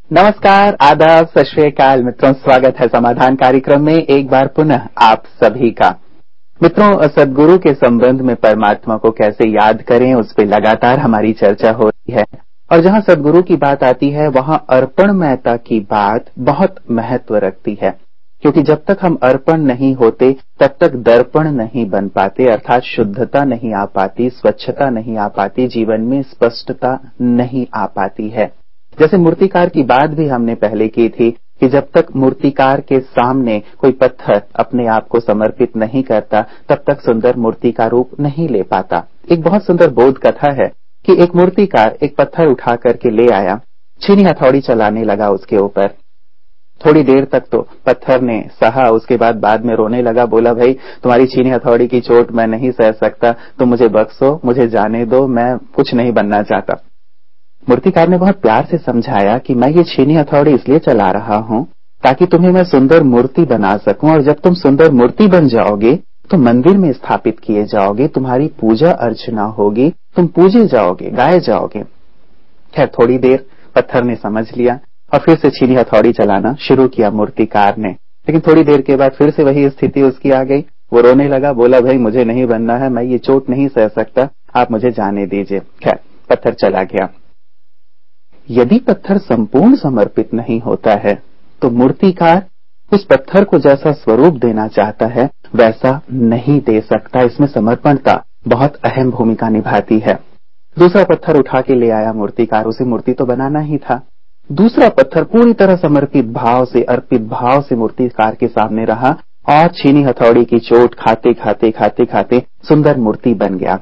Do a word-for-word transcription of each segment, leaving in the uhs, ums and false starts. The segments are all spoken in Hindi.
नमस्कार, आदाब, सत श्री अकाल मित्रों, स्वागत है समाधान कार्यक्रम में एक बार पुनः आप सभी का। मित्रों, सदगुरु के संबंध में परमात्मा को कैसे याद करें, उस पर लगातार हमारी चर्चा हो रही है। और जहां सदगुरु की बात आती है वहां अर्पणमयता की बात बहुत महत्व रखती है, क्योंकि जब तक हम अर्पण नहीं होते तब तक दर्पण नहीं बन पाते, अर्थात शुद्धता नहीं आ पाती, स्वच्छता नहीं आ पाती, जीवन में स्पष्टता नहीं आ पाती है। जैसे मूर्तिकार की बात भी हमने पहले की थी कि जब तक मूर्तिकार के सामने कोई पत्थर अपने आप को समर्पित नहीं करता तब तक सुंदर मूर्ति का रूप नहीं ले पाता। एक बहुत सुंदर बोध कथा है कि एक मूर्तिकार एक पत्थर उठा करके ले आया, छीनी हथौड़ी चलाने लगा उसके ऊपर। थोड़ी देर तक तो पत्थर ने सहा, उसके बाद बाद में रोने लगा, बोला भाई तुम्हारी छीनी हथौड़ी की चोट मैं नहीं सह सकता, तुम मुझे बख्शो, मुझे जाने दो, मैं कुछ नहीं बनना चाहता। मूर्तिकार ने बहुत प्यार से समझाया कि मैं ये छीनी हथौड़ी इसलिए चला रहा हूं ताकि तुम्हें मैं सुंदर मूर्ति बना सकूं, और जब तुम सुंदर मूर्ति बन जाओगे तो मंदिर में स्थापित किए जाओगे, तुम्हारी पूजा अर्चना होगी, तुम पूजे जाओगे, गाए जाओगे। खैर, थोड़ी देर पत्थर ने समझ लिया और फिर से छीनी हथौड़ी चलाना शुरू किया मूर्तिकार ने। लेकिन थोड़ी देर के बाद फिर से वही स्थिति उसकी आ गई। वो रोने लगा, बोला भाई मुझे नहीं बनना है, मैं ये चोट नहीं सह सकता, आप मुझे जाने दीजिए। खैर, पत्थर चला गया। यदि पत्थर संपूर्ण समर्पित नहीं होता है तो मूर्तिकार उस पत्थर को जैसा स्वरूप देना चाहता है वैसा नहीं दे सकता। इसमें समर्पणता बहुत अहम भूमिका निभाती है। दूसरा पत्थर उठा के ले आया मूर्तिकार, उसे मूर्ति तो बनाना ही था। दूसरा पत्थर पूरी तरह समर्पित भाव से, अर्पित भाव से मूर्तिकार के सामने रहा और छीनी हथौड़ी की चोट खाते खाते खाते खाते सुंदर मूर्ति बन गया।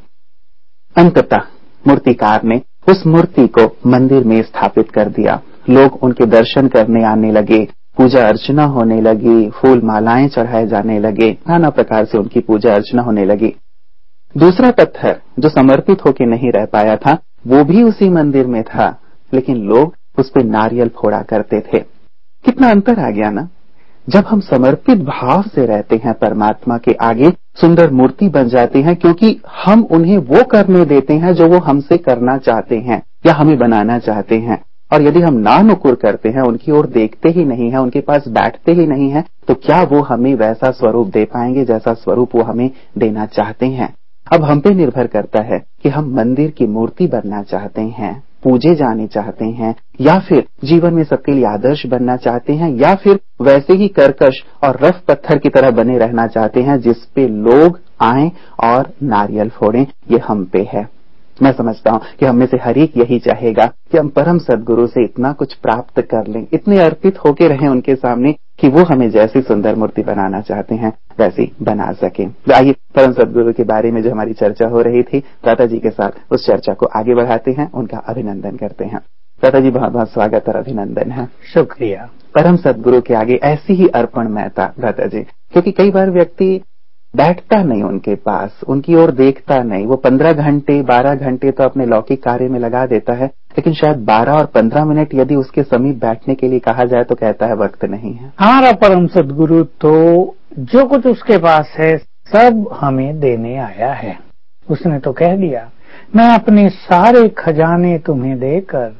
अंततः मूर्तिकार ने उस मूर्ति को मंदिर में स्थापित कर दिया। लोग उनके दर्शन करने आने लगे, पूजा अर्चना होने लगी, फूल मालाएं चढ़ाए जाने लगे, नाना प्रकार से उनकी पूजा अर्चना होने लगी। दूसरा पत्थर जो समर्पित होकर नहीं रह पाया था वो भी उसी मंदिर में था, लेकिन लोग उस पर नारियल फोड़ा करते थे। कितना अंतर आ गया ना। जब हम समर्पित भाव से रहते हैं परमात्मा के आगे, सुंदर मूर्ति बन जाते हैं, क्योंकि हम उन्हें वो करने देते हैं जो वो हमसे करना चाहते हैं या हमें बनाना चाहते हैं। और यदि हम नानुकुर करते हैं, उनकी ओर देखते ही नहीं है, उनके पास बैठते ही नहीं है, तो क्या वो हमें वैसा स्वरूप दे पाएंगे जैसा स्वरूप वो हमें देना चाहते हैं। अब हम पे निर्भर करता है कि हम मंदिर की मूर्ति बनना चाहते हैं, पूजे जाने चाहते हैं, या फिर जीवन में सबके लिए आदर्श बनना चाहते हैं, या फिर वैसे ही कर्कश और रफ पत्थर की तरह बने रहना चाहते हैं जिस पे लोग आएं और नारियल फोड़ें। ये हम पे है। मैं समझता हूं कि हम में से हर एक यही चाहेगा कि हम परम सदगुरु से इतना कुछ प्राप्त कर लें, इतने अर्पित होके रहें उनके सामने कि वो हमें जैसी सुंदर मूर्ति बनाना चाहते हैं वैसी बना सकें। तो आइए परम सदगुरु के बारे में जो हमारी चर्चा हो रही थी, दादा जी के साथ उस चर्चा को आगे बढ़ाते हैं, उनका अभिनंदन करते हैं। दादा जी, बहुत बहुत स्वागत और अभिनंदन है। शुक्रिया। परम सदगुरु के आगे ऐसी ही अर्पणमयता दादा जी, क्योंकि कई बार व्यक्ति बैठता नहीं उनके पास, उनकी ओर देखता नहीं। वो पंद्रह घंटे बारह घंटे तो अपने लौकिक कार्य में लगा देता है, लेकिन शायद बारह और पंद्रह मिनट यदि उसके समीप बैठने के लिए कहा जाए तो कहता है वक्त नहीं है। हमारा परम सदगुरु तो जो कुछ उसके पास है सब हमें देने आया है। उसने तो कह दिया, मैं अपने सारे खजाने तुम्हें देकर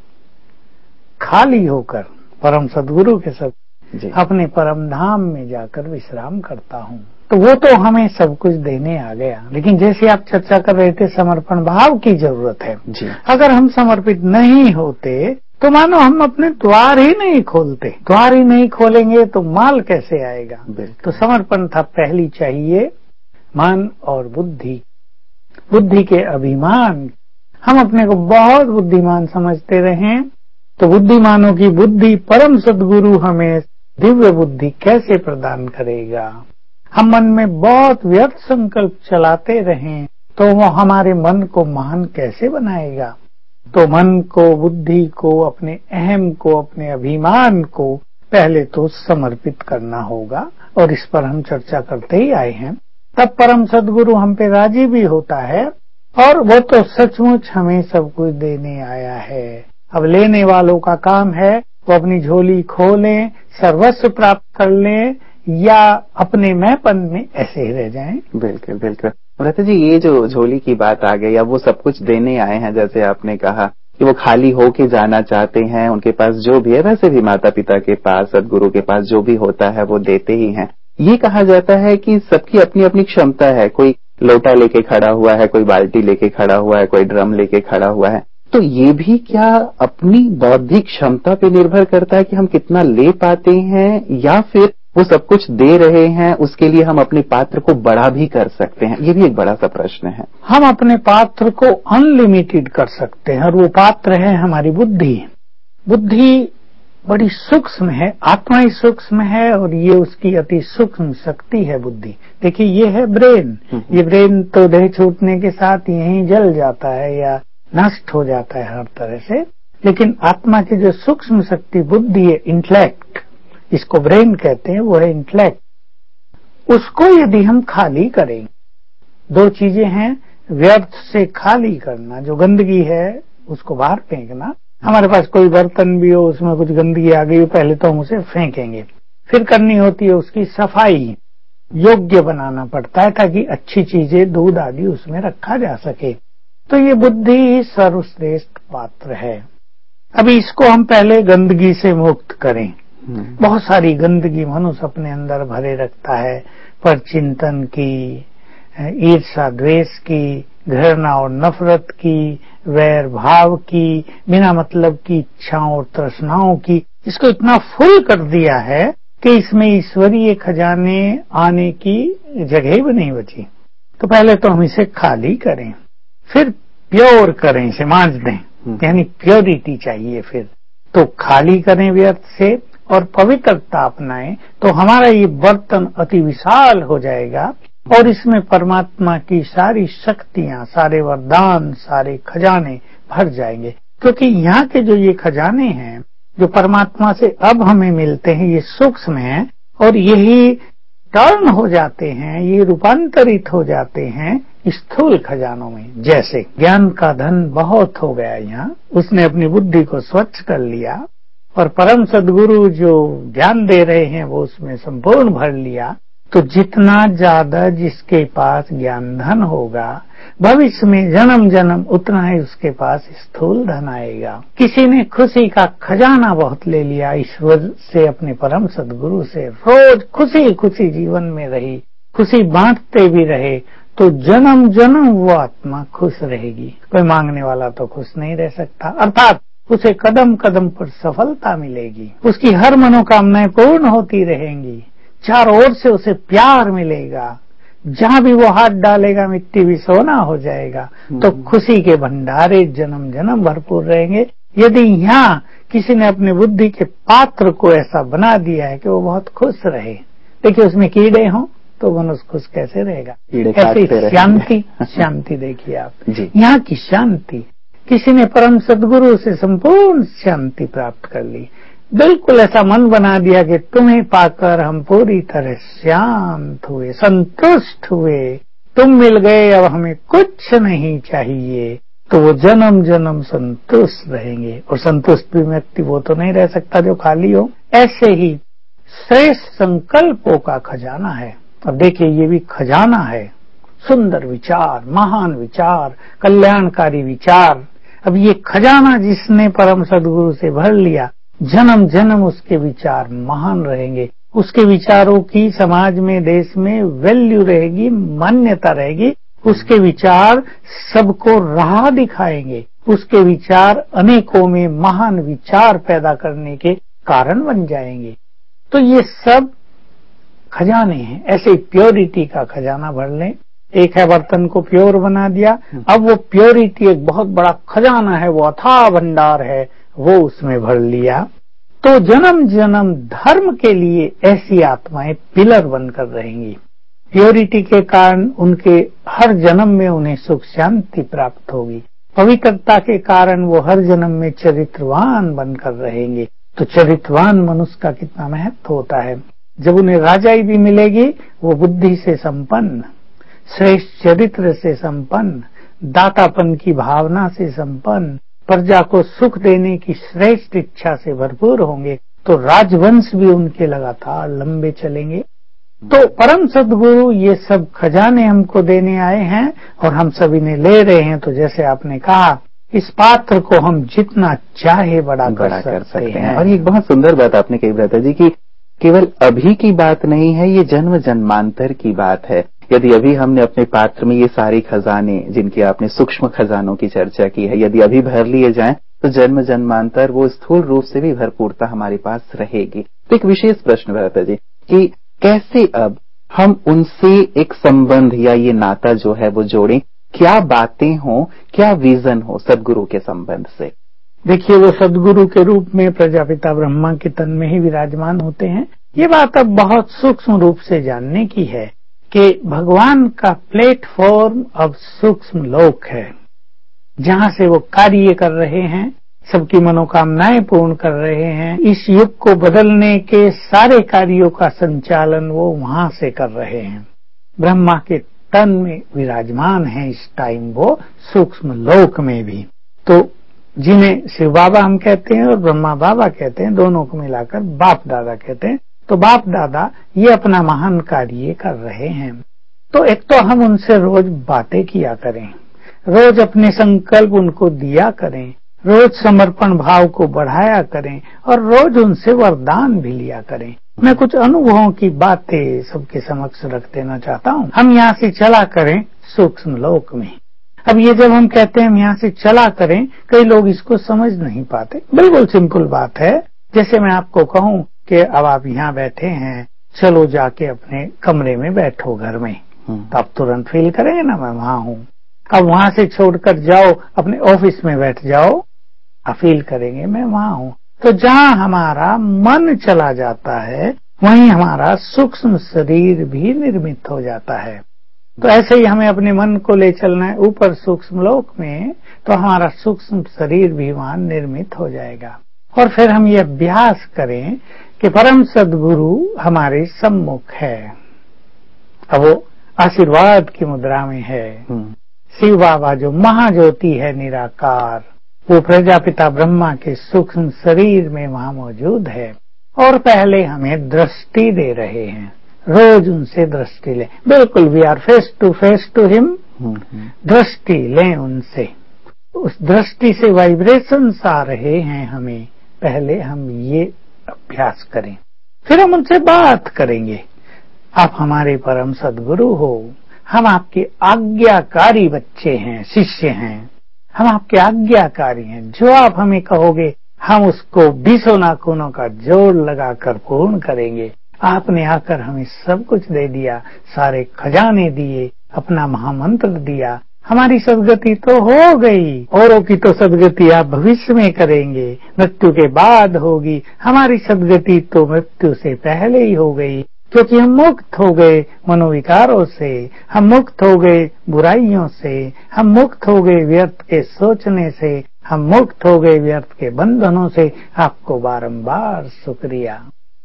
खाली होकर परम सदगुरु के सब अपने परम धाम में जाकर विश्राम करता हूँ। तो वो तो हमें सब कुछ देने आ गया, लेकिन जैसे आप चर्चा कर रहे थे, समर्पण भाव की जरूरत है जी। अगर हम समर्पित नहीं होते तो मानो हम अपने द्वार ही नहीं खोलते। द्वार ही नहीं खोलेंगे तो माल कैसे आएगा। तो समर्पण था पहली चाहिए, मन और बुद्धि। बुद्धि के अभिमान, हम अपने को बहुत बुद्धिमान समझते रहे तो बुद्धिमानों की बुद्धि परम सदगुरु हमें दिव्य बुद्धि कैसे प्रदान करेगा। हम मन में बहुत व्यर्थ संकल्प चलाते रहें तो वो हमारे मन को महान कैसे बनाएगा। तो मन को, बुद्धि को, अपने अहम को, अपने अभिमान को पहले तो समर्पित करना होगा, और इस पर हम चर्चा करते ही आए हैं। तब परम सदगुरु हम पे राजी भी होता है, और वो तो सचमुच हमें सब कुछ देने आया है। अब लेने वालों का काम है वो अपनी झोली खोलें, सर्वस्व प्राप्त कर लें, या अपने मैंपन में ऐसे ही रह जाएं। बिल्कुल बिल्कुल। रहते जी, ये जो झोली की बात आ गई, अब वो सब कुछ देने आए हैं, जैसे आपने कहा कि वो खाली होके जाना चाहते हैं, उनके पास जो भी है, वैसे भी माता पिता के पास, सदगुरु के पास जो भी होता है वो देते ही हैं। ये कहा जाता है कि सबकी अपनी अपनी क्षमता है, कोई लोटा लेके खड़ा हुआ है, कोई बाल्टी लेके खड़ा हुआ है, कोई ड्रम लेके खड़ा हुआ है। तो ये भी क्या अपनी बौद्धिक क्षमता पे निर्भर करता है कि हम कितना ले पाते हैं, या फिर वो सब कुछ दे रहे हैं, उसके लिए हम अपने पात्र को बड़ा भी कर सकते हैं? ये भी एक बड़ा सा प्रश्न है। हम अपने पात्र को अनलिमिटेड कर सकते हैं, और वो पात्र है हमारी बुद्धि। बुद्धि बड़ी सूक्ष्म है, आत्मा ही सूक्ष्म है, और ये उसकी अति सूक्ष्म शक्ति है बुद्धि। देखिए, ये है ब्रेन। ये ब्रेन तो देह छूटने के साथ यहीं जल जाता है या नष्ट हो जाता है हर तरह से, लेकिन आत्मा की जो सूक्ष्म शक्ति बुद्धि है, इंटेलेक्ट, इसको ब्रेन कहते हैं, वो है इंटेलेक्ट। उसको यदि हम खाली करें, दो चीजें हैं, व्यर्थ से खाली करना, जो गंदगी है उसको बाहर फेंकना। हमारे पास कोई बर्तन भी हो, उसमें कुछ गंदगी आ गई, पहले तो हम उसे फेंकेंगे, फिर करनी होती है उसकी सफाई, योग्य बनाना पड़ता है ताकि अच्छी चीजें, दूध आदि उसमें रखा जा सके। तो ये बुद्धि ही सर्वश्रेष्ठ पात्र है। अभी इसको हम पहले गंदगी से मुक्त करें। बहुत सारी गंदगी मनुष्य अपने अंदर भरे रखता है, पर चिंतन की, ईर्ष्या द्वेष की, घृणा और नफरत की, वैर भाव की, बिना मतलब की इच्छाओं और तृष्णाओं की। इसको इतना फुल कर दिया है कि इसमें ईश्वरीय खजाने आने की जगह भी नहीं बची। तो पहले तो हम इसे खाली करें, फिर प्योर करें, इसे मांझ दें, यानी प्योरिटी चाहिए। फिर तो खाली करें व्यर्थ से और पवित्रता अपनाएं, तो हमारा ये बर्तन अति विशाल हो जाएगा, और इसमें परमात्मा की सारी शक्तियां, सारे वरदान, सारे खजाने भर जाएंगे। क्योंकि यहाँ के जो ये खजाने हैं, जो परमात्मा से अब हमें मिलते हैं, ये सूक्ष्म हैं, और यही टर्न हो जाते हैं, ये रूपांतरित हो जाते हैं स्थूल खजानों में। जैसे ज्ञान का धन बहुत हो गया यहाँ, उसने अपनी बुद्धि को स्वच्छ कर लिया, और परम सदगुरु जो ज्ञान दे रहे हैं वो उसमें संपूर्ण भर लिया। तो जितना ज्यादा जिसके पास ज्ञान धन होगा, भविष्य में जन्म जन्म उतना ही उसके पास स्थूल धन आएगा। किसी ने खुशी का खजाना बहुत ले लिया ईश्वर से, अपने परम सदगुरु से, रोज खुशी खुशी जीवन में रही, खुशी बांटते भी रहे, तो जन्म जन्म वो आत्मा खुश रहेगी। कोई मांगने वाला तो खुश नहीं रह सकता, अर्थात उसे कदम कदम पर सफलता मिलेगी, उसकी हर मनोकामनाएं पूर्ण होती रहेंगी, चारों ओर से उसे प्यार मिलेगा, जहां भी वो हाथ डालेगा मिट्टी भी सोना हो जाएगा। तो खुशी के भंडारे जन्म जन्म भरपूर रहेंगे। यदि यहाँ किसी ने अपने बुद्धि के पात्र को ऐसा बना दिया है कि वो बहुत खुश रहे, देखिए उसमें कीड़े हों तो मनुष्य खुश कैसे रहेगा? ऐसी शांति, शांति देखिए आप, यहाँ की शांति। किसी ने परम सदगुरु से संपूर्ण शांति प्राप्त कर ली, बिल्कुल ऐसा मन बना दिया कि तुम्हें पाकर हम पूरी तरह शांत हुए, संतुष्ट हुए, तुम मिल गए, अब हमें कुछ नहीं चाहिए, तो वो जन्म जन्म संतुष्ट रहेंगे। और संतुष्ट भी व्यक्ति वो तो नहीं रह सकता जो खाली हो। ऐसे ही श्रेष्ठ संकल्पों का खजाना है। अब देखिए, ये भी खजाना है, सुंदर विचार, महान विचार, कल्याणकारी विचार। अब ये खजाना जिसने परम सदगुरु से भर लिया, जन्म जन्म उसके विचार महान रहेंगे, उसके विचारों की समाज में, देश में वैल्यू रहेगी, मान्यता रहेगी। उसके विचार सबको राह दिखाएंगे, उसके विचार अनेकों में महान विचार पैदा करने के कारण बन जाएंगे। तो ये सब खजाने हैं। ऐसे प्योरिटी का खजाना भर लें। एक है बर्तन को प्योर बना दिया, अब वो प्योरिटी एक बहुत बड़ा खजाना है, वो अथाह भंडार है, वो उसमें भर लिया। तो जन्म जन्म धर्म के लिए ऐसी आत्माएं पिलर बनकर रहेंगी। प्योरिटी के कारण उनके हर जन्म में उन्हें सुख शांति प्राप्त होगी। पवित्रता के कारण वो हर जन्म में चरित्रवान बनकर रहेंगे। तो चरित्रवान मनुष्य का कितना महत्व होता है। जब उन्हें राजाई भी मिलेगी, वो बुद्धि से संपन्न, श्रेष्ठ चरित्र से संपन्न, दातापन की भावना से संपन्न, प्रजा को सुख देने की श्रेष्ठ इच्छा से भरपूर होंगे। तो राजवंश भी उनके लगातार लंबे चलेंगे। तो परम सदगुरु ये सब खजाने हमको देने आए हैं और हम सभी ने ले रहे हैं। तो जैसे आपने कहा इस पात्र को हम जितना चाहे बड़ा, बड़ा कर, कर सकते, सकते हैं।, हैं। और एक बहुत सुंदर बात आपने कही भ्राता जी की केवल अभी की बात नहीं है, ये जन्म जन्मांतर की बात है। यदि अभी हमने अपने पात्र में ये सारे खजाने जिनकी आपने सूक्ष्म खजानों की चर्चा की है, यदि अभी भर लिए जाएं तो जन्म जन्मांतर वो स्थूल रूप से भी भरपूरता हमारे पास रहेगी। तो एक विशेष प्रश्न भ्राता जी कि कैसे अब हम उनसे एक संबंध या ये नाता जो है वो जोड़ें, क्या बातें हो, क्या विजन हो सदगुरु के संबंध से? देखिए, वो सदगुरु के रूप में प्रजापिता ब्रह्मा के तन में ही विराजमान होते हैं। ये बात अब बहुत सूक्ष्म रूप से जानने की है कि भगवान का प्लेटफॉर्म अब सूक्ष्म लोक है, जहाँ से वो कार्य कर रहे हैं, सबकी मनोकामनाएं पूर्ण कर रहे हैं। इस युग को बदलने के सारे कार्यों का संचालन वो वहां से कर रहे हैं। ब्रह्मा के तन में विराजमान है इस टाइम वो सूक्ष्म लोक में भी। तो जिन्हें शिव बाबा हम कहते हैं और ब्रह्मा बाबा कहते हैं, दोनों को मिलाकर बाप दादा कहते हैं। तो बाप दादा ये अपना महान कार्य कर रहे हैं। तो एक तो हम उनसे रोज बातें किया करें, रोज अपने संकल्प उनको दिया करें, रोज समर्पण भाव को बढ़ाया करें और रोज उनसे वरदान भी लिया करें। मैं कुछ अनुभवों की बातें सबके समक्ष रख देना चाहता हूँ। हम यहाँ से चला करें सूक्ष्म लोक में। अब ये जब हम कहते हैं हम यहाँ से चला करें, कई लोग इसको समझ नहीं पाते। बिल्कुल सिंपल बात है। जैसे मैं आपको कहूँ कि अब आप यहाँ बैठे हैं, चलो जाके अपने कमरे में बैठो घर में, तो आप तुरंत फील करेंगे ना मैं वहां हूँ। अब वहां से छोड़कर जाओ अपने ऑफिस में बैठ जाओ, आप फील करेंगे मैं वहां हूँ। तो जहाँ हमारा मन चला जाता है वहीं हमारा सूक्ष्म शरीर भी निर्मित हो जाता है। तो ऐसे ही हमें अपने मन को ले चलना है ऊपर सूक्ष्म लोक में, तो हमारा सूक्ष्म शरीर भी वहां निर्मित हो जाएगा। और फिर हम ये अभ्यास करें कि परम सद्गुरु हमारे सम्मुख है। अब वो आशीर्वाद की मुद्रा में है। शिव बाबा जो महाज्योति है निराकार, वो प्रजापिता ब्रह्मा के सूक्ष्म शरीर में वहां मौजूद है और पहले हमें दृष्टि दे रहे हैं। रोज उनसे दृष्टि लें। बिल्कुल we are face to face to him. दृष्टि लें उनसे। उस दृष्टि से वाइब्रेशंस आ रहे हैं हमें, पहले हम ये अभ्यास करें, फिर हम उनसे बात करेंगे। आप हमारे परम सद्गुरु हो, हम आपके आज्ञाकारी बच्चे हैं, शिष्य हैं, हम आपके आज्ञाकारी हैं। जो आप हमें कहोगे हम उसको बीसों नाखूनों का जोड़ लगाकर पूर्ण करेंगे। आपने आकर हमें सब कुछ दे दिया, सारे खजाने दिए, अपना महामंत्र दिया। हमारी सदगति तो हो गई, औरों की तो सदगति आप भविष्य में करेंगे, मृत्यु के बाद होगी। हमारी सदगति तो मृत्यु से पहले ही हो गई, क्योंकि हम मुक्त हो गए मनोविकारों से, हम मुक्त हो गए बुराइयों से, हम मुक्त हो गए व्यर्थ के सोचने से, हम मुक्त हो गए व्यर्थ के बंधनों से। आपको बारंबार शुक्रिया।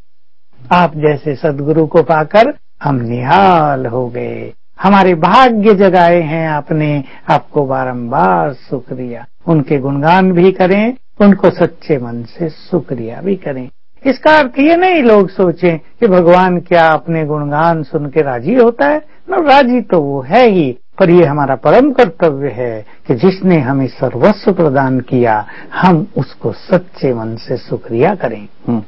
आप जैसे सद्गुरु को पाकर हम निहाल हो गए, हमारे भाग्य जगाए हैं आपने, आपको बारंबार शुक्रिया। उनके गुणगान भी करें, उनको सच्चे मन से शुक्रिया भी करें। इसका अर्थ ये नहीं लोग सोचें कि भगवान क्या अपने गुणगान सुन के राजी होता है। न, राजी तो वो है ही, पर ये हमारा परम कर्तव्य है कि जिसने हमें सर्वस्व प्रदान किया हम उसको सच्चे मन से शुक्रिया करें।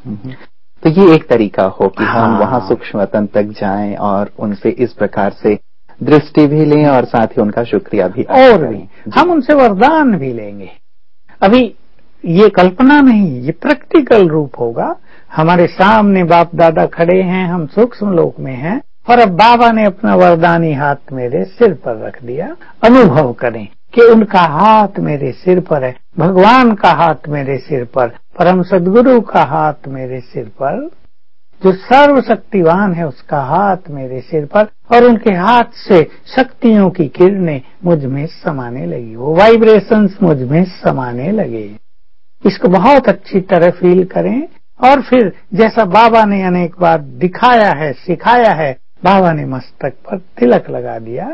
तो ये एक तरीका हो कि हाँ। हम वहां सूक्ष्म तन तक जाएं और उनसे इस प्रकार से दृष्टि भी लें और साथ ही उनका शुक्रिया भी और भी हम उनसे वरदान भी लेंगे। अभी ये कल्पना नहीं, ये प्रैक्टिकल रूप होगा। हमारे सामने बाप दादा खड़े हैं, हम सूक्ष्म लोक में हैं और अब बाबा ने अपना वरदानी हाथ मेरे सिर पर रख दिया। अनुभव करें कि उनका हाथ मेरे सिर पर है, भगवान का हाथ मेरे सिर पर, परम सद्गुरु का हाथ मेरे सिर पर, जो सर्वशक्तिवान है उसका हाथ मेरे सिर पर, और उनके हाथ से शक्तियों की किरणें मुझ में समाने लगी, वो वाइब्रेशंस मुझ में समाने लगे। इसको बहुत अच्छी तरह फील करें और फिर जैसा बाबा ने अनेक बार दिखाया है, सिखाया है, बाबा ने मस्तक पर तिलक लगा दिया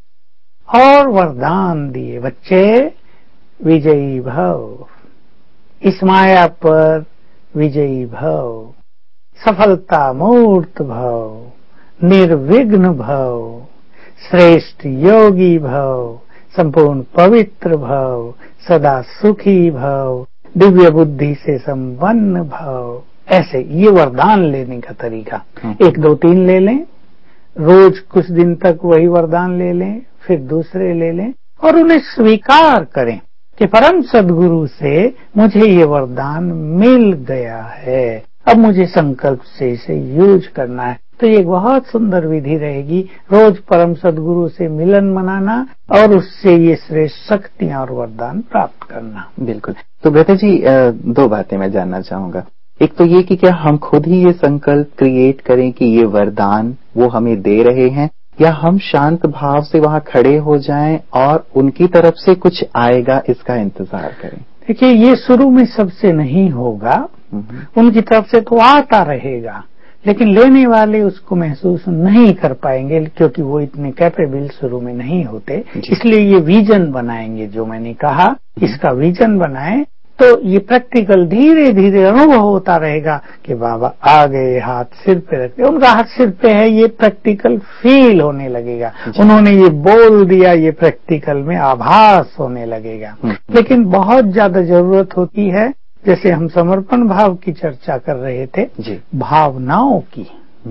और वरदान दिए, बच्चे विजयी भव, इस माया पर विजयी भव, सफलता मूर्त भव, निर्विघ्न भव, श्रेष्ठ योगी भव, संपूर्ण पवित्र भव, सदा सुखी भव, दिव्य बुद्धि से संपन्न भव। ऐसे ये वरदान लेने का तरीका, एक दो तीन ले लें, रोज कुछ दिन तक वही वरदान ले लें, फिर दूसरे ले लें और उन्हें स्वीकार करें कि परम सद्गुरु से मुझे ये वरदान मिल गया है, अब मुझे संकल्प से इसे यूज करना है। तो ये बहुत सुंदर विधि रहेगी, रोज परम सद्गुरु से मिलन मनाना और उससे ये श्रेष्ठ शक्तियां और वरदान प्राप्त करना। बिल्कुल। तो ब्रता जी, दो बातें मैं जानना चाहूंगा। एक तो ये कि क्या हम खुद ही ये संकल्प क्रिएट करें कि ये वरदान वो हमें दे रहे हैं, या हम शांत भाव से वहां खड़े हो जाएं और उनकी तरफ से कुछ आएगा इसका इंतजार करें? देखिए, ये शुरू में सबसे नहीं होगा, उनकी तरफ से तो आता रहेगा, लेकिन लेने वाले उसको महसूस नहीं कर पाएंगे क्योंकि वो इतने कैपेबल शुरू में नहीं होते। इसलिए ये विजन बनाएंगे, जो मैंने कहा इसका विजन बनाएं तो ये प्रैक्टिकल धीरे धीरे अनुभव होता रहेगा कि बाबा आ गए, हाथ सिर पे रखते, उनका हाथ सिर पे है, ये प्रैक्टिकल फील होने लगेगा। उन्होंने ये बोल दिया, ये प्रैक्टिकल में आभास होने लगेगा। लेकिन बहुत ज्यादा जरूरत होती है, जैसे हम समर्पण भाव की चर्चा कर रहे थे, भावनाओं की,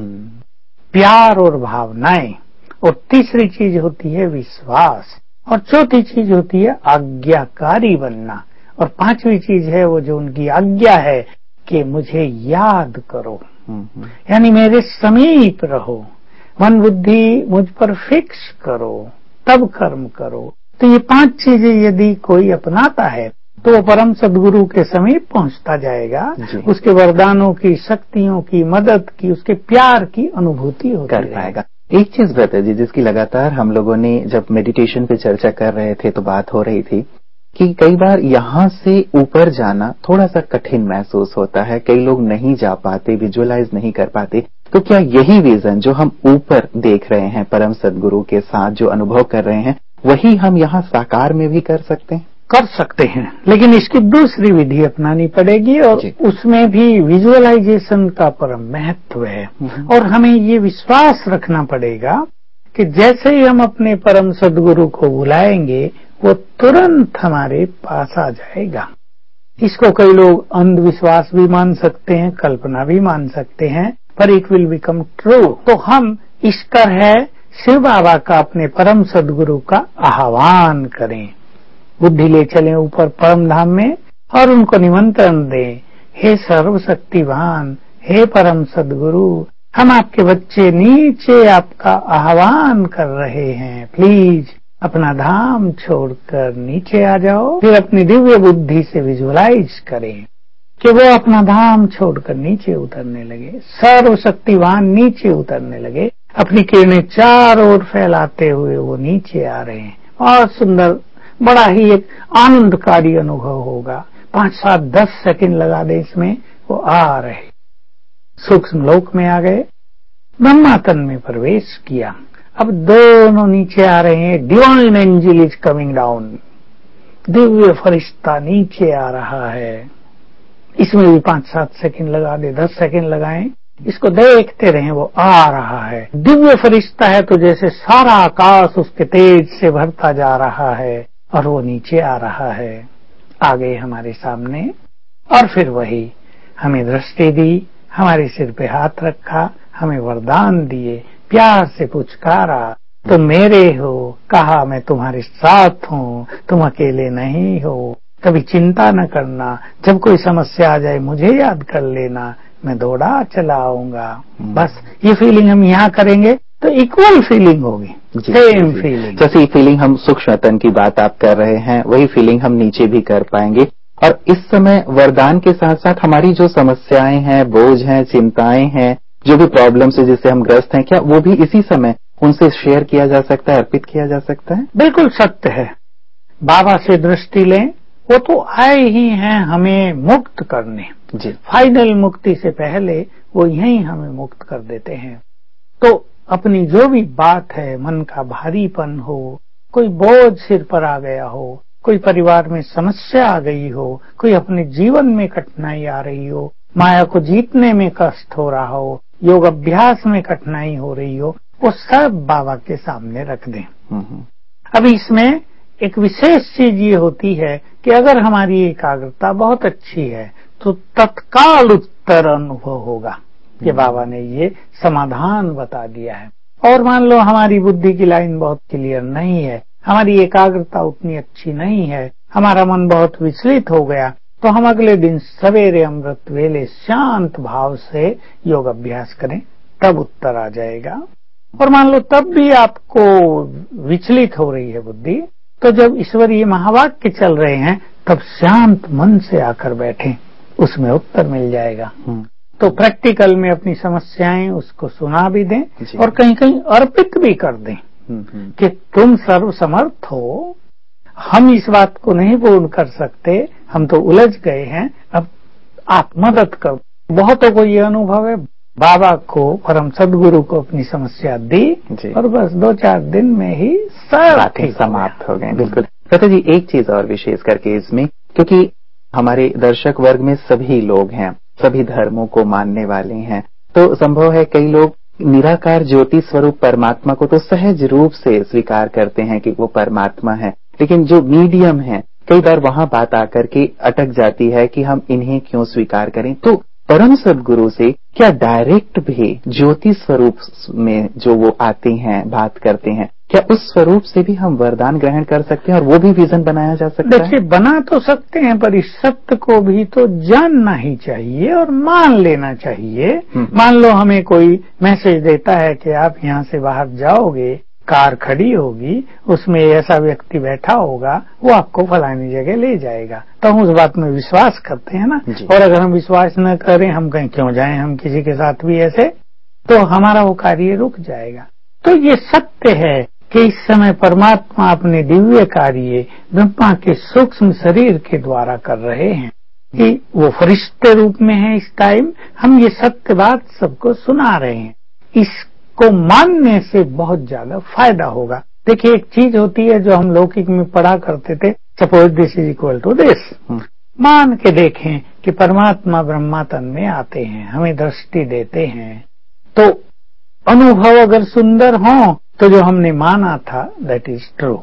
प्यार और भावनाएं, और तीसरी चीज होती है विश्वास, और चौथी चीज होती है आज्ञाकारी बनना, और पांचवी चीज है वो जो उनकी आज्ञा है कि मुझे याद करो, यानी मेरे समीप रहो, मन बुद्धि मुझ पर फिक्स करो, तब कर्म करो। तो ये पांच चीजें यदि कोई अपनाता है तो वो परम सद्गुरु के समीप पहुंचता जाएगा, उसके वरदानों की, शक्तियों की, मदद की, उसके प्यार की अनुभूति होती कर पाएगा। एक चीज ब्रता जी जिसकी लगातार हम लोगों ने जब मेडिटेशन पे चर्चा कर रहे थे तो बात हो रही थी कि कई बार यहाँ से ऊपर जाना थोड़ा सा कठिन महसूस होता है, कई लोग नहीं जा पाते, विजुअलाइज नहीं कर पाते। तो क्या यही विजन जो हम ऊपर देख रहे हैं परम सद्गुरु के साथ जो अनुभव कर रहे हैं, वही हम यहाँ साकार में भी कर सकते हैं? कर सकते हैं, लेकिन इसकी दूसरी विधि अपनानी पड़ेगी और उसमें भी विजुअलाइजेशन का परम महत्व है। और हमें ये विश्वास रखना पड़ेगा कि जैसे ही हम अपने परम सद्गुरु को बुलाएंगे वो तुरंत हमारे पास आ जाएगा। इसको कई लोग अंधविश्वास भी मान सकते हैं, कल्पना भी मान सकते हैं, पर इट विल बिकम ट्रू। तो हम इसका है शिव बाबा का, अपने परम सद्गुरु का आह्वान करें, बुद्धि ले चलें ऊपर परम धाम में और उनको निमंत्रण दें, हे सर्वशक्तिवान, हे परम सद्गुरु, हम आपके बच्चे नीचे आपका आह्वान कर रहे हैं, प्लीज अपना धाम छोड़कर नीचे आ जाओ। फिर अपनी दिव्य बुद्धि से विजुअलाइज करें कि वो अपना धाम छोड़कर नीचे उतरने लगे, सर्वशक्तिवान नीचे उतरने लगे, अपनी किरणें चारों ओर फैलाते हुए वो नीचे आ रहे हैं। बहुत सुंदर, बड़ा ही एक आनंदकारी अनुभव होगा। पांच सात दस सेकंड लगा दे इसमें, वो आ रहे, सूक्ष्म लोक में आ गए, ब्रह्मातन में प्रवेश किया, अब दोनों नीचे आ रहे हैं। Divine angel is coming down, दिव्य फरिश्ता नीचे आ रहा है। इसमें भी पांच सात सेकंड लगा दे, दस सेकंड लगाएं, इसको देखते रहें, वो आ रहा है। दिव्य फरिश्ता है तो जैसे सारा आकाश उसके तेज से भरता जा रहा है और वो नीचे आ रहा है, आ गए हमारे सामने। और फिर वही हमें दृष्टि दी, हमारे सिर पे हाथ रखा, हमें वरदान दिए, प्यार से पुचकारा, तुम मेरे हो, कहा मैं तुम्हारे साथ हूँ, तुम अकेले नहीं हो, कभी चिंता न करना, जब कोई समस्या आ जाए मुझे याद कर लेना, मैं दौड़ा चला आऊंगा। बस ये फीलिंग हम यहाँ करेंगे तो इक्वल फीलिंग होगी, सेम फीलिंग। जैसे फीलिंग हम सूक्ष्म तन की बात आप कर रहे हैं, वही फीलिंग हम नीचे भी कर पाएंगे। और इस समय वरदान के साथ साथ हमारी जो समस्याएं हैं, बोझ हैं, चिंताएं हैं, जो भी प्रॉब्लम से जिससे हम ग्रस्त हैं, क्या वो भी इसी समय उनसे शेयर किया जा सकता है, अर्पित किया जा सकता है? बिल्कुल सत्य है। बाबा से दृष्टि लें, वो तो आए ही हैं हमें मुक्त करने जी। फाइनल मुक्ति से पहले वो यहीं हमें मुक्त कर देते हैं। तो अपनी जो भी बात है, मन का भारीपन हो, कोई बोझ सिर पर आ गया हो, कोई परिवार में समस्या आ गई हो, कोई अपने जीवन में कठिनाई आ रही हो, माया को जीतने में कष्ट हो रहा हो, योग अभ्यास में कठिनाई हो रही हो, वो सब बाबा के सामने रख दें। अब इसमें एक विशेष चीज ये होती है कि अगर हमारी एकाग्रता बहुत अच्छी है तो तत्काल उत्तर अनुभव होगा कि बाबा ने ये समाधान बता दिया है। और मान लो हमारी बुद्धि की लाइन बहुत क्लियर नहीं है, हमारी एकाग्रता उतनी अच्छी नहीं है, हमारा मन बहुत विचलित हो गया, तो हम अगले दिन सवेरे अमृत वेले शांत भाव से योग अभ्यास करें, तब उत्तर आ जाएगा। और मान लो तब भी आपको विचलित हो रही है बुद्धि, तो जब ईश्वरीय महावाक्य चल रहे हैं तब शांत मन से आकर बैठें, उसमें उत्तर मिल जाएगा। तो प्रैक्टिकल में अपनी समस्याएं उसको सुना भी दें और कहीं कहीं अर्पित भी कर दें कि तुम सर्वसमर्थ हो, हम इस बात को नहीं पूर्ण कर सकते, हम तो उलझ गए हैं, अब आप मदद करो। बहुतों को ये अनुभव है, बाबा को, परम सदगुरु को अपनी समस्या दी और बस दो चार दिन में ही सब ठीक समाप्त हो गए। बिल्कुल भ्राता जी, एक चीज और विशेष करके इसमें, क्योंकि हमारे दर्शक वर्ग में सभी लोग हैं, सभी धर्मों को मानने वाले हैं, तो संभव है कई लोग निराकार ज्योति स्वरूप परमात्मा को तो सहज रूप से स्वीकार करते हैं कि वो परमात्मा है, लेकिन जो मीडियम है कई बार वहां बात आकर के अटक जाती है कि हम इन्हें क्यों स्वीकार करें। तो परम सदगुरु से क्या डायरेक्ट भी ज्योति स्वरूप में जो वो आते हैं, बात करते हैं, क्या उस स्वरूप से भी हम वरदान ग्रहण कर सकते हैं और वो भी विजन बनाया जा सकता है? देखिए, बना तो सकते हैं, पर इस सत्य को भी तो जानना ही चाहिए और मान लेना चाहिए। मान लो हमें कोई मैसेज देता है कि आप यहाँ से बाहर जाओगे, कार खड़ी होगी, उसमें ऐसा व्यक्ति बैठा होगा, वो आपको फलानी जगह ले जाएगा, तो हम उस बात में विश्वास करते हैं ना। और अगर हम विश्वास न करें, हम कहीं क्यों जाएं, हम किसी के साथ भी ऐसे, तो हमारा वो कार्य रुक जाएगा। तो ये सत्य है कि इस समय परमात्मा अपने दिव्य कार्य ब्रह्मा के सूक्ष्म शरीर के द्वारा कर रहे हैं, कि वो फरिश्ते रूप में है इस टाइम। हम ये सत्य बात सबको सुना रहे हैं, इसको मानने से बहुत ज्यादा फायदा होगा। देखिए, एक चीज होती है जो हम लौकिक में पढ़ा करते थे, suppose this is equal to this. मान के देखें कि परमात्मा ब्रह्मा तन में आते हैं, हमें दृष्टि देते हैं, तो अनुभव अगर सुंदर हो तो जो हमने माना था दैट इज ट्रू,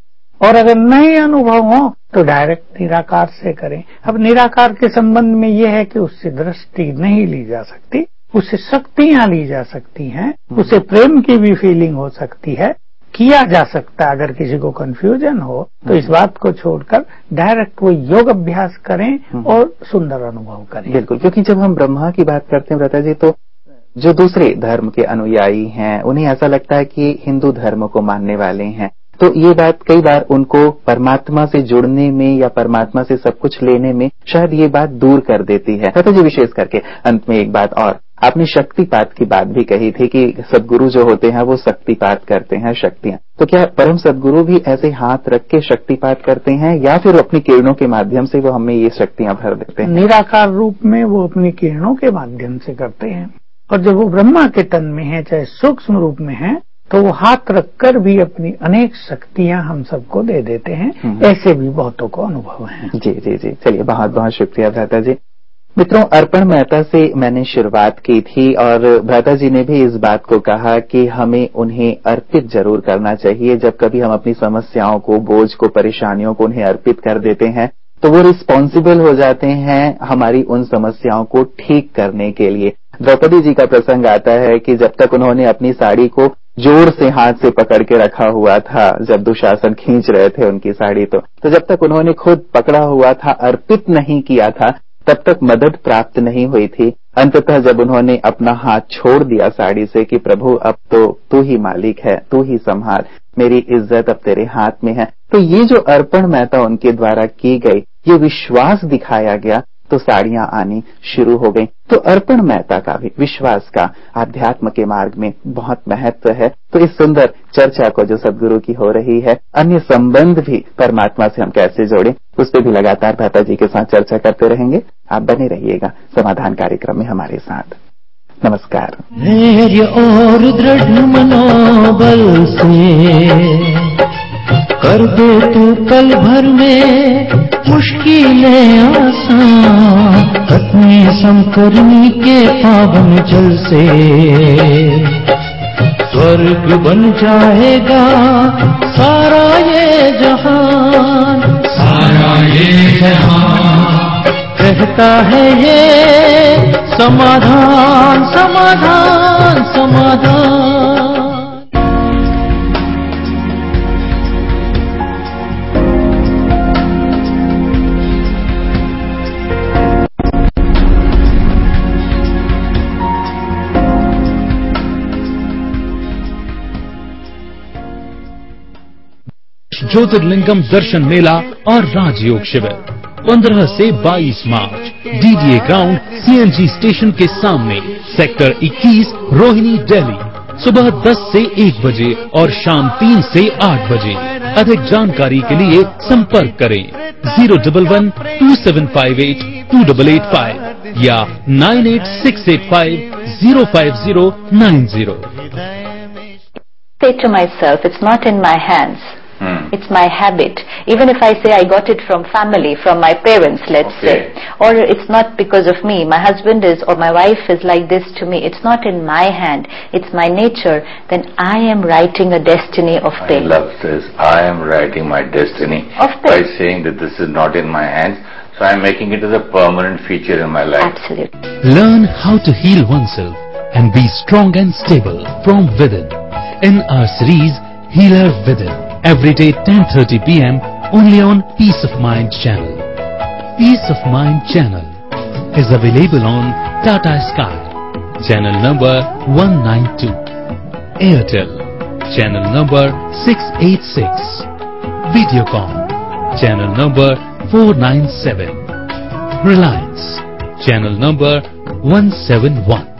और अगर नहीं अनुभव हो तो डायरेक्ट निराकार से करें। अब निराकार के संबंध में यह है कि उससे दृष्टि नहीं ली जा सकती, उससे शक्तियां ली जा सकती हैं, उससे प्रेम की भी फीलिंग हो सकती है, किया जा सकता है। अगर किसी को कंफ्यूजन हो तो इस बात को छोड़कर डायरेक्ट वो योग अभ्यास करें और सुंदर अनुभव करें। बिल्कुल, क्योंकि जब हम ब्रह्मा की बात करते हैं भ्राता जी, तो जो दूसरे धर्म के अनुयायी हैं उन्हें ऐसा लगता है कि हिंदू धर्म को मानने वाले हैं, तो ये बात कई बार उनको परमात्मा से जुड़ने में या परमात्मा से सब कुछ लेने में शायद ये बात दूर कर देती है। भ्राता जी, विशेष करके अंत में एक बात और, आपने शक्तिपात की बात भी कही थी कि सदगुरु जो होते हैं वो शक्तिपात करते हैं, शक्तियां, तो क्या परम सदगुरु भी ऐसे हाथ रख के शक्तिपात करते हैं या फिर अपनी किरणों के माध्यम से वो हमें ये शक्तियां भर देते हैं? निराकार रूप में वो अपनी किरणों के माध्यम से करते हैं, और जब वो ब्रह्मा के तन में है, चाहे सूक्ष्म रूप में है, तो वो हाथ रखकर भी अपनी अनेक शक्तियां हम सबको दे देते हैं। ऐसे भी बहुतों को अनुभव है। जी जी जी, चलिए, बहुत बहुत शुक्रिया भ्राता जी। मित्रों, अर्पण मेहता से मैंने शुरुआत की थी और भ्राता जी ने भी इस बात को कहा कि हमें उन्हें अर्पित जरूर करना चाहिए। जब कभी हम अपनी समस्याओं को, बोझ को, परेशानियों को उन्हें अर्पित कर देते हैं तो वो रिस्पॉन्सिबल हो जाते हैं हमारी उन समस्याओं को ठीक करने के लिए। द्रौपदी जी का प्रसंग आता है कि जब तक उन्होंने अपनी साड़ी को जोर से हाथ से पकड़ के रखा हुआ था, जब दुशासन खींच रहे थे उनकी साड़ी, तो, तो जब तक उन्होंने खुद पकड़ा हुआ था, अर्पित नहीं किया था, तब तक मदद प्राप्त नहीं हुई थी। अंततः जब उन्होंने अपना हाथ छोड़ दिया साड़ी से कि प्रभु अब तो तू ही मालिक है, तू ही संभाल, मेरी इज्जत अब तेरे हाथ में है, तो ये जो अर्पण मेहता उनके द्वारा की गई, ये विश्वास दिखाया गया, तो साड़ियां आनी शुरू हो गई। तो अर्पण मेहता का भी, विश्वास का आध्यात्म के मार्ग में बहुत महत्व है। तो इस सुंदर चर्चा को जो सदगुरु की हो रही है, अन्य संबंध भी परमात्मा से हम कैसे जोड़ें, उस पर भी लगातार भ्राता जी के साथ चर्चा करते रहेंगे। आप बने रहिएगा समाधान कार्यक्रम में हमारे साथ। नमस्कार। धैर्य और दृढ़ मनोबल से कर दे तू पल भर में मुश्किलें आसान, अपने समकरणी के पावन जल से स्वर्ग बन जाएगा सारा ये जहान। सारा हमारा ये जहां कहता है ये समाधान समाधान समाधान। ज्योतिर्लिंगम दर्शन मेला और राजयोग शिविर पंद्रह से बाईस मार्च डीडीए ग्राउंड सीएनजी स्टेशन के सामने सेक्टर इक्कीस रोहिणी दिल्ली सुबह दस से एक बजे और शाम तीन से आठ बजे। अधिक जानकारी के लिए संपर्क करें zero double one two seven five eight two double eight five या nine eight six eight five zero five zero nine zero. Say to myself, it's not in my hands. Hmm. It's my habit. Even if I say I got it from family, from my parents, let's Okay. say, or it's not because of me, my husband is or my wife is like this to me, it's not in my hand, it's my nature, then I am writing a destiny of I pain. love this. I am writing my destiny Of by pain. saying that this is not in my hands. So I am making it as a permanent feature in my life. Absolutely. Learn how to heal oneself and be strong and stable from within in our series Healer Within. Every day ten thirty p m only on Peace of Mind channel. Peace of Mind channel is available on Tata Sky channel number one ninety-two, Airtel channel number six eighty-six, Videocon channel number four ninety-seven, Reliance channel number one seventy-one.